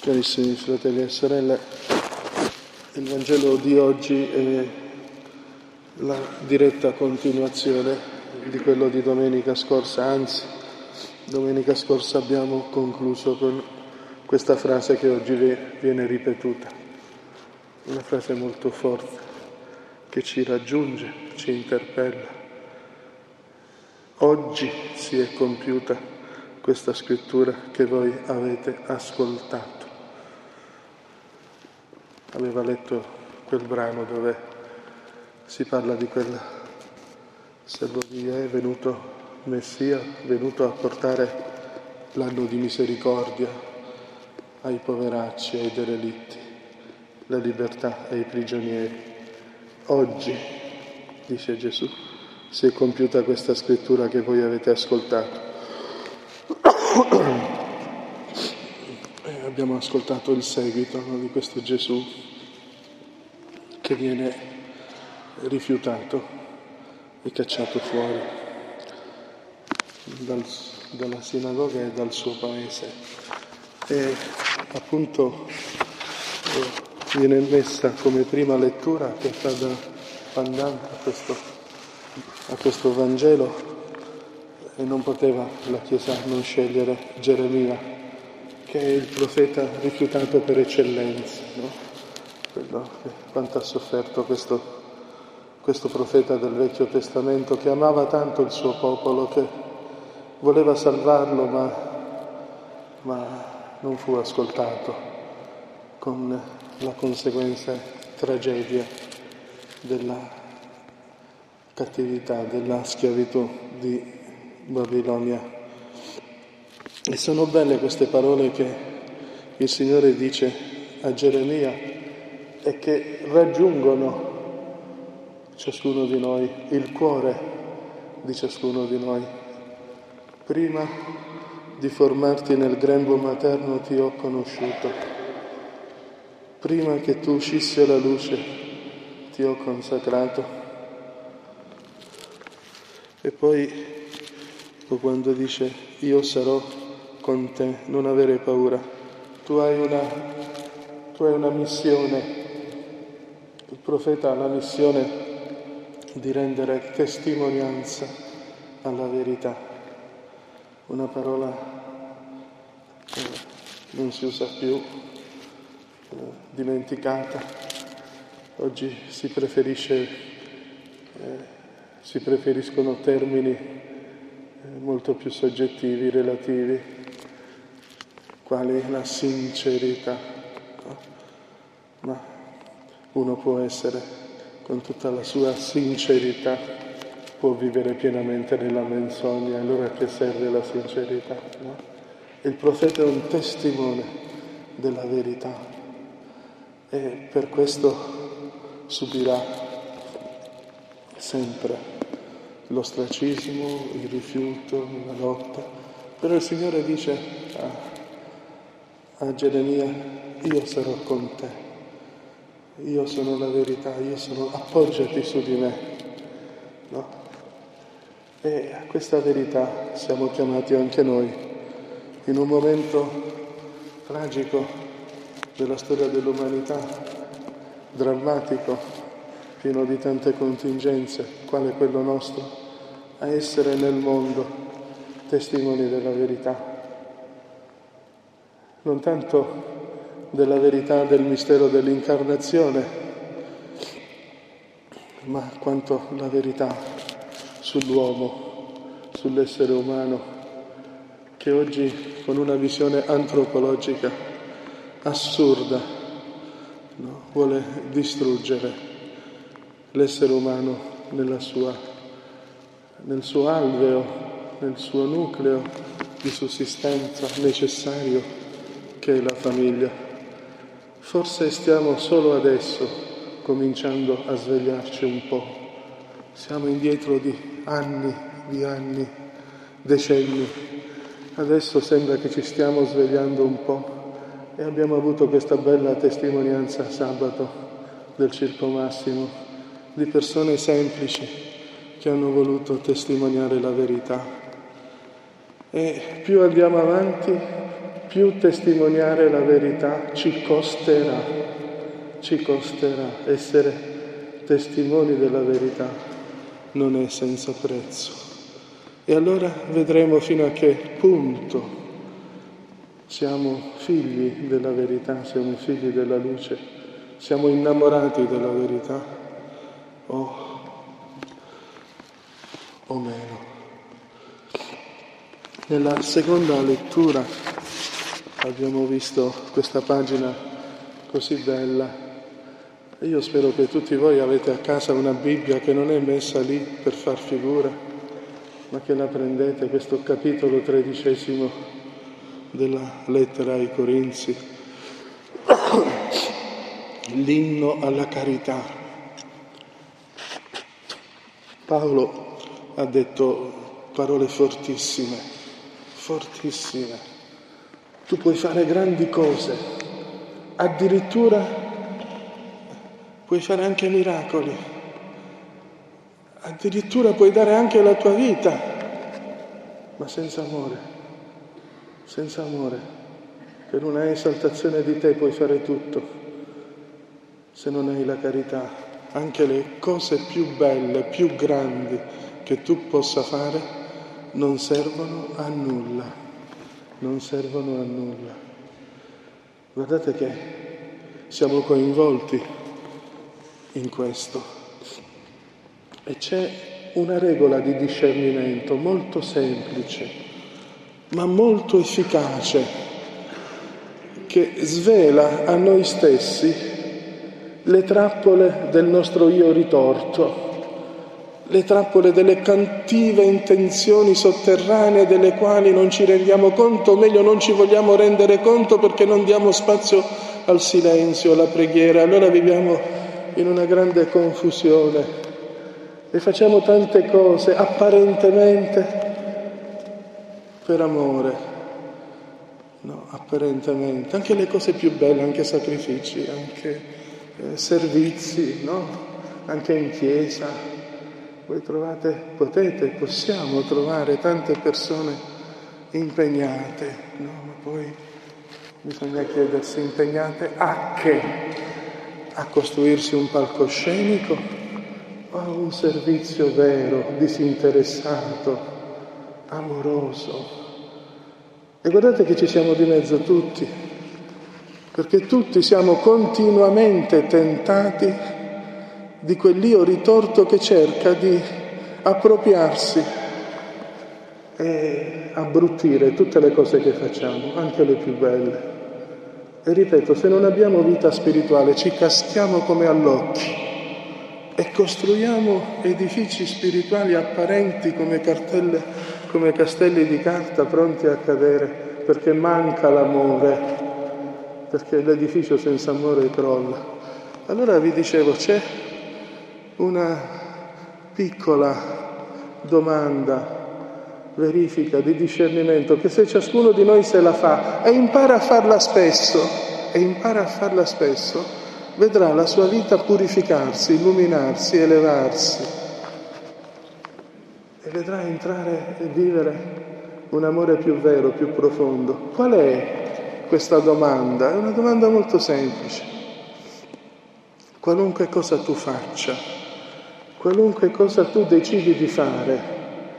Carissimi fratelli e sorelle, il Vangelo di oggi è la diretta continuazione di quello di domenica scorsa, anzi, domenica scorsa abbiamo concluso con questa frase che oggi viene ripetuta, una frase molto forte che ci raggiunge, ci interpella. Oggi si è compiuta questa scrittura che voi avete ascoltato. Aveva letto quel brano dove si parla di quel servo di Dio, è venuto Messia, venuto a portare l'anno di misericordia ai poveracci, ai derelitti, la libertà ai prigionieri. Oggi, dice Gesù, si è compiuta questa scrittura che voi avete ascoltato. Abbiamo ascoltato il seguito di questo Gesù che viene rifiutato e cacciato fuori dalla sinagoga e dal suo paese. E appunto viene messa come prima lettura che fa da pandan a questo Vangelo, e non poteva la Chiesa non scegliere Geremia, che è il profeta rifiutato per eccellenza, no? Quanto ha sofferto questo profeta del Vecchio Testamento, che amava tanto il suo popolo, che voleva salvarlo, ma non fu ascoltato, con la conseguenza tragedia della cattività, della schiavitù di Babilonia. E sono belle queste parole che il Signore dice a Geremia e che raggiungono ciascuno di noi, il cuore di ciascuno di noi. Prima di formarti nel grembo materno ti ho conosciuto, prima che tu uscissi alla luce ti ho consacrato. E poi quando dice io sarò con te, non avere paura, tu hai una missione. Il profeta ha la missione di rendere testimonianza alla verità, una parola che non si usa più, dimenticata. Oggi si preferiscono termini molto più soggettivi, relativi, quali la sincerità, ma uno può essere, con tutta la sua sincerità, può vivere pienamente nella menzogna, allora a che serve la sincerità? No? Il profeta è un testimone della verità e per questo subirà sempre l'ostracismo, il rifiuto, la lotta. Però il Signore dice a Geremia, io sarò con te. Io sono la verità, appoggiati su di me, no? E a questa verità siamo chiamati anche noi, in un momento tragico della storia dell'umanità, drammatico, pieno di tante contingenze, quale quello nostro, a essere nel mondo testimoni della verità. Non tanto della verità del mistero dell'incarnazione, ma quanto la verità sull'uomo, sull'essere umano, che oggi con una visione antropologica assurda, no, vuole distruggere l'essere umano nel suo alveo, nel suo nucleo di sussistenza necessario che è la famiglia. Forse stiamo solo adesso cominciando a svegliarci un po'. Siamo indietro di anni, decenni. Adesso sembra che ci stiamo svegliando un po' e abbiamo avuto questa bella testimonianza sabato del Circo Massimo di persone semplici che hanno voluto testimoniare la verità. E più andiamo avanti più testimoniare la verità ci costerà essere testimoni della verità, non è senza prezzo. E allora vedremo fino a che punto siamo figli della verità, siamo figli della luce, siamo innamorati della verità o meno. Nella seconda lettura abbiamo visto questa pagina così bella. Io spero che tutti voi avete a casa una Bibbia che non è messa lì per far figura, ma che la prendete, questo capitolo 13 della lettera ai Corinzi, l'inno alla carità. Paolo ha detto parole fortissime. Tu puoi fare grandi cose, addirittura puoi fare anche miracoli, addirittura puoi dare anche la tua vita, ma senza amore, per una esaltazione di te puoi fare tutto. Se non hai la carità, anche le cose più belle, più grandi che tu possa fare non servono a nulla. Guardate che siamo coinvolti in questo. E c'è una regola di discernimento molto semplice, ma molto efficace, che svela a noi stessi le trappole del nostro io ritorto, le trappole delle cattive intenzioni sotterranee delle quali non ci rendiamo conto, o meglio non ci vogliamo rendere conto perché non diamo spazio al silenzio, alla preghiera. Allora viviamo in una grande confusione e facciamo tante cose apparentemente per amore, no, apparentemente, anche le cose più belle, anche sacrifici, anche servizi, no, anche in chiesa. Voi possiamo trovare tante persone impegnate, no, ma poi bisogna chiedersi impegnate a che? A costruirsi un palcoscenico o a un servizio vero, disinteressato, amoroso? E guardate che ci siamo di mezzo tutti, perché tutti siamo continuamente tentati di quell'io ritorto che cerca di appropriarsi e abbruttire tutte le cose che facciamo, anche le più belle. E ripeto, se non abbiamo vita spirituale ci caschiamo come all'occhio e costruiamo edifici spirituali apparenti come castelli di carta pronti a cadere, perché manca l'amore, perché l'edificio senza amore crolla. Allora vi dicevo, c'è una piccola domanda, verifica di discernimento, che se ciascuno di noi se la fa e impara a farla spesso, vedrà la sua vita purificarsi, illuminarsi, elevarsi e vedrà entrare e vivere un amore più vero, più profondo. Qual è questa domanda? È una domanda molto semplice. Qualunque cosa tu faccia, qualunque cosa tu decidi di fare,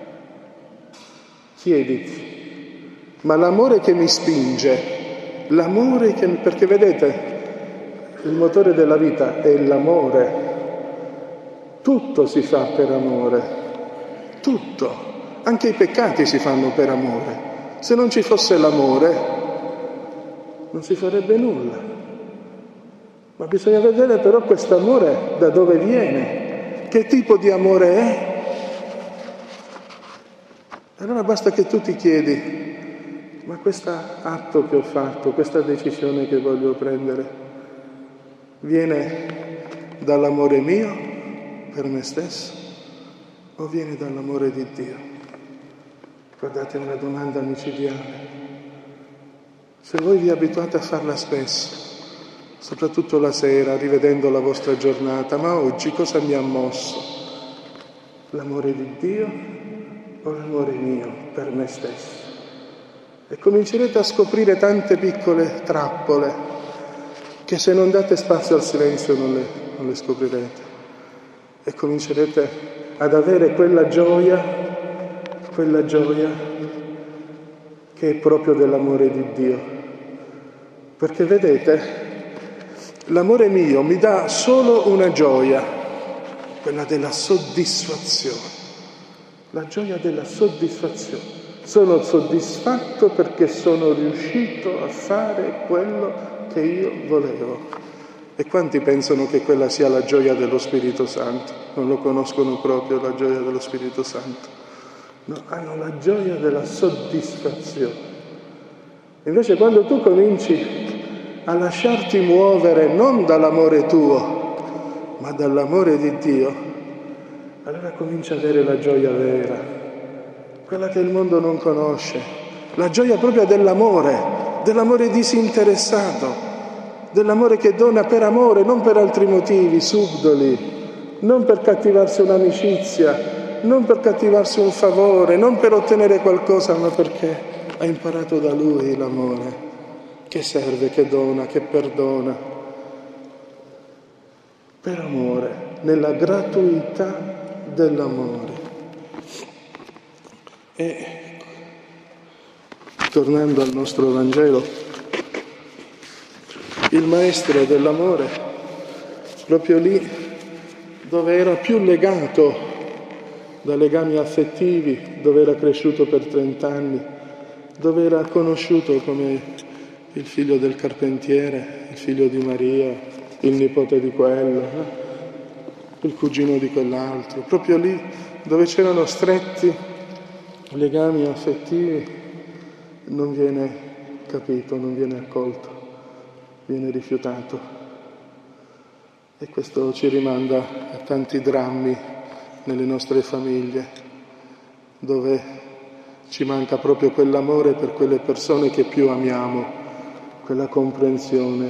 chiediti, ma l'amore che mi spinge, perché vedete, il motore della vita è l'amore, tutto si fa per amore, tutto, anche i peccati si fanno per amore. Se non ci fosse l'amore non si farebbe nulla, ma bisogna vedere però quest'amore da dove viene, che tipo di amore è. Allora basta che tu ti chiedi, ma questo atto che ho fatto, questa decisione che voglio prendere, viene dall'amore mio per me stesso o viene dall'amore di Dio? Guardate, è una domanda micidiale. Se voi vi abituate a farla spesso, soprattutto la sera, rivedendo la vostra giornata, ma oggi cosa mi ha mosso? L'amore di Dio o l'amore mio per me stesso? e comincerete a scoprire tante piccole trappole che se non date spazio al silenzio non le scoprirete, e comincerete ad avere quella gioia che è proprio dell'amore di Dio. Perché vedete, l'amore mio mi dà solo una gioia, quella della soddisfazione, la gioia della soddisfazione. Sono soddisfatto perché sono riuscito a fare quello che io volevo. E quanti pensano che quella sia la gioia dello Spirito Santo? Non lo conoscono proprio, la gioia dello Spirito Santo. No, hanno la gioia della soddisfazione. Invece quando tu cominci a lasciarti muovere non dall'amore tuo, ma dall'amore di Dio, allora cominci ad avere la gioia vera, quella che il mondo non conosce, la gioia proprio dell'amore disinteressato, dell'amore che dona per amore, non per altri motivi subdoli, non per cattivarsi un'amicizia, non per cattivarsi un favore, non per ottenere qualcosa, ma perché ha imparato da Lui l'amore, che serve, che dona, che perdona. Per amore, nella gratuità dell'amore. E tornando al nostro Vangelo, il maestro dell'amore, proprio lì dove era più legato da legami affettivi, dove era cresciuto per 30 anni, dove era conosciuto come il figlio del carpentiere, il figlio di Maria, il nipote di quello, il cugino di quell'altro, proprio lì dove c'erano stretti legami affettivi, non viene capito, non viene accolto, viene rifiutato. E questo ci rimanda a tanti drammi nelle nostre famiglie, dove ci manca proprio quell'amore per quelle persone che più amiamo, quella comprensione,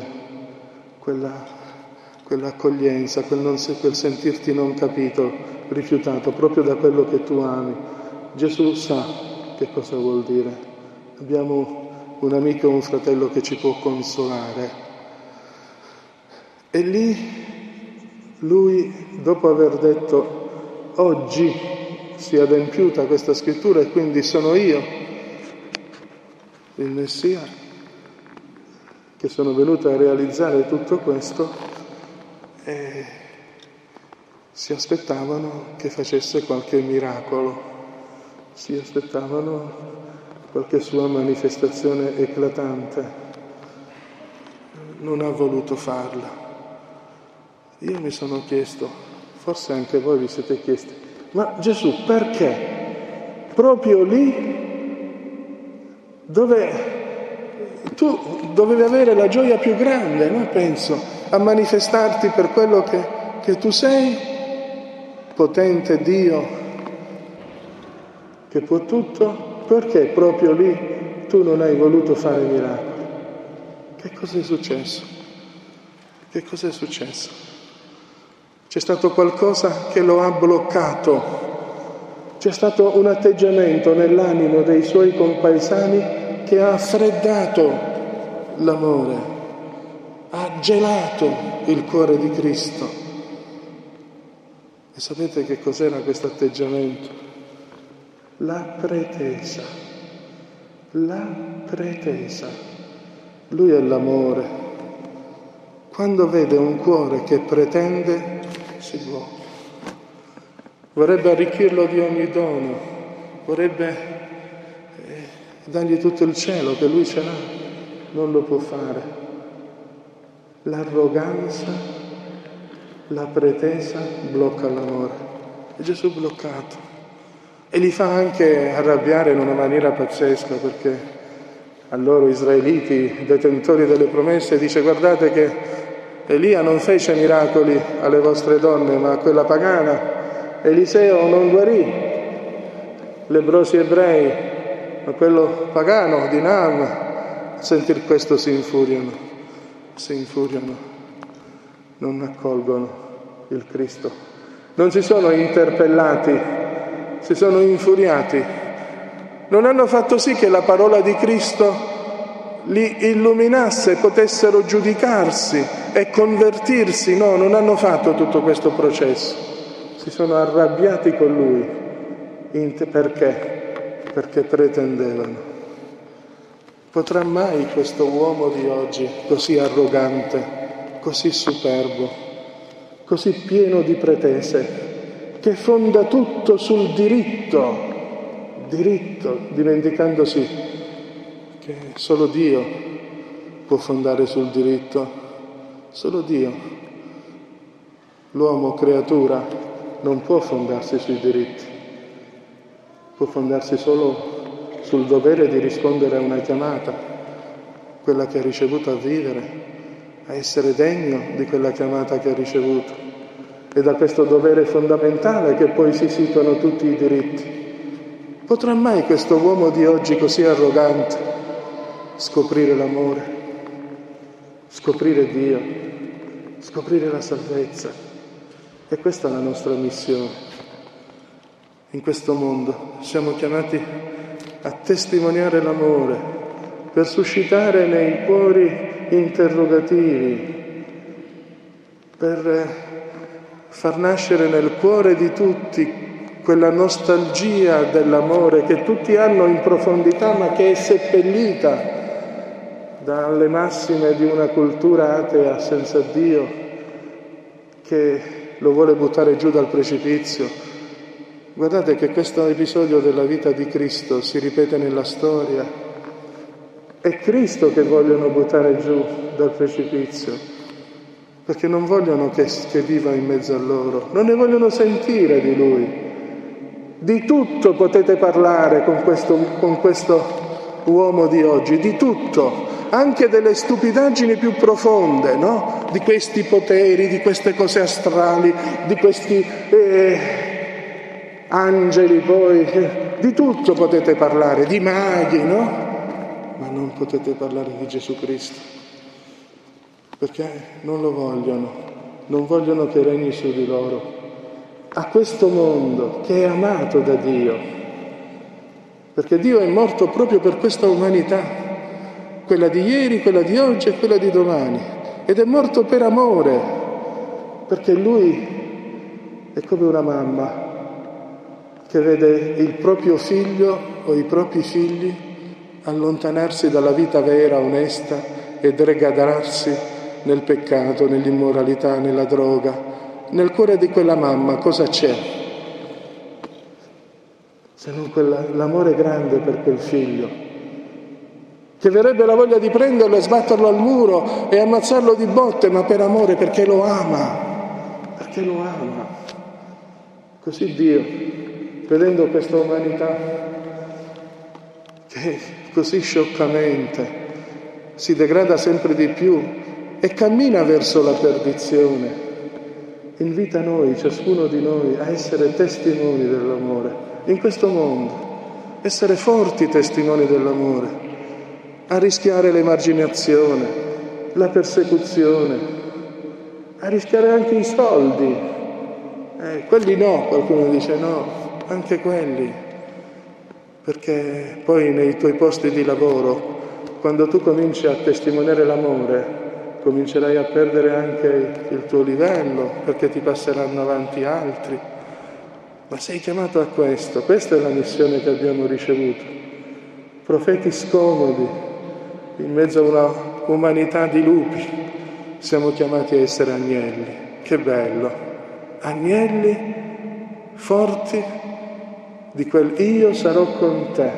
quell'accoglienza, quel sentirti non capito, rifiutato proprio da quello che tu ami. Gesù sa che cosa vuol dire. Abbiamo un amico e un fratello che ci può consolare. E lì lui, dopo aver detto oggi si è adempiuta questa scrittura e quindi sono io, il Messia, che sono venuto a realizzare tutto questo, e si aspettavano che facesse qualche miracolo, si aspettavano qualche sua manifestazione eclatante. Non ha voluto farla. Io mi sono chiesto, forse anche voi vi siete chiesti, ma Gesù perché proprio lì dove tu dovevi avere la gioia più grande, no? Penso, a manifestarti per quello che tu sei, potente Dio che può tutto, perché proprio lì tu non hai voluto fare miracoli? Che cosa è successo? Che cosa è successo? C'è stato qualcosa che lo ha bloccato, c'è stato un atteggiamento nell'animo dei suoi compaesani che ha freddato l'amore, ha gelato il cuore di Cristo. E sapete che cos'era questo atteggiamento? La pretesa. Lui è l'amore. Quando vede un cuore che pretende, si blocca. Vorrebbe arricchirlo di ogni dono, vorrebbe dargli tutto il cielo che lui ce l'ha, non lo può fare. L'arroganza, la pretesa blocca l'amore. E Gesù bloccato. E li fa anche arrabbiare in una maniera pazzesca, perché a loro israeliti, detentori delle promesse, dice: guardate che Elia non fece miracoli alle vostre donne, ma a quella pagana. Eliseo non guarì lebbrosi ebrei, ma quello pagano di Naam. A sentir questo si infuriano, non accolgono il Cristo. Non si sono interpellati, si sono infuriati non hanno fatto sì che la parola di Cristo li illuminasse, potessero giudicarsi e convertirsi. No, non hanno fatto tutto questo processo. Si sono arrabbiati con Lui. Perché? Perché pretendevano. Potrà mai questo uomo di oggi, così arrogante, così superbo, così pieno di pretese, che fonda tutto sul diritto, dimenticandosi che solo Dio può fondare sul diritto, solo Dio. L'uomo creatura non può fondarsi sui diritti, può fondarsi solo sul dovere di rispondere a una chiamata, quella che ha ricevuto a vivere, a essere degno di quella chiamata che ha ricevuto. E da questo dovere fondamentale che poi si situano tutti i diritti. Potrà mai questo uomo di oggi così arrogante scoprire l'amore, scoprire Dio, scoprire la salvezza? E questa è la nostra missione. In questo mondo siamo chiamati a testimoniare l'amore, per suscitare nei cuori interrogativi, per far nascere nel cuore di tutti quella nostalgia dell'amore che tutti hanno in profondità, ma che è seppellita dalle massime di una cultura atea senza Dio, che lo vuole buttare giù dal precipizio. Guardate che questo episodio della vita di Cristo si ripete nella storia. È Cristo che vogliono buttare giù dal precipizio, perché non vogliono che viva in mezzo a loro, non ne vogliono sentire di Lui. Di tutto potete parlare con questo uomo di oggi, di tutto, anche delle stupidaggini più profonde, no? Di questi poteri, di queste cose astrali, di questi angeli poi, di tutto potete parlare, di maghi, no? Ma non potete parlare di Gesù Cristo, perché non lo vogliono, non vogliono che regni su di loro. A questo mondo che è amato da Dio, perché Dio è morto proprio per questa umanità, quella di ieri, quella di oggi e quella di domani, ed è morto per amore, perché Lui è come una mamma che vede il proprio figlio o i propri figli allontanarsi dalla vita vera, onesta, e degradarsi nel peccato, nell'immoralità, nella droga. Nel cuore di quella mamma cosa c'è? Se non l'amore grande per quel figlio, che verrebbe la voglia di prenderlo e sbatterlo al muro e ammazzarlo di botte, ma per amore, perché lo ama, perché lo ama. Così Dio, vedendo questa umanità che così scioccamente si degrada sempre di più e cammina verso la perdizione, invita noi, ciascuno di noi, a essere testimoni dell'amore in questo mondo, essere forti testimoni dell'amore, a rischiare l'emarginazione, la persecuzione, a rischiare anche i soldi. Quelli no, qualcuno dice no, anche quelli, perché poi nei tuoi posti di lavoro, quando tu cominci a testimoniare l'amore, comincerai a perdere anche il tuo livello, perché ti passeranno avanti altri. Ma sei chiamato a questo, questa è la missione che abbiamo ricevuto. Profeti scomodi, in mezzo a una umanità di lupi, siamo chiamati a essere agnelli. Che bello! Agnelli forti di quel io sarò con te.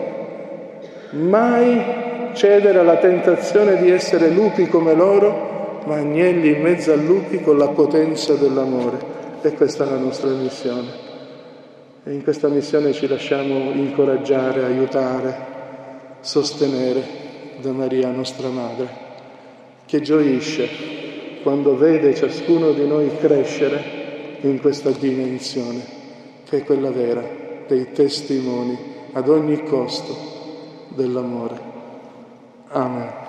Mai cedere alla tentazione di essere lupi come loro, ma agnelli in mezzo a lupi con la potenza dell'amore. E questa è la nostra missione. E in questa missione ci lasciamo incoraggiare, aiutare, sostenere da Maria, nostra Madre, che gioisce quando vede ciascuno di noi crescere in questa dimensione, che è quella vera, dei testimoni ad ogni costo dell'amore. Amen.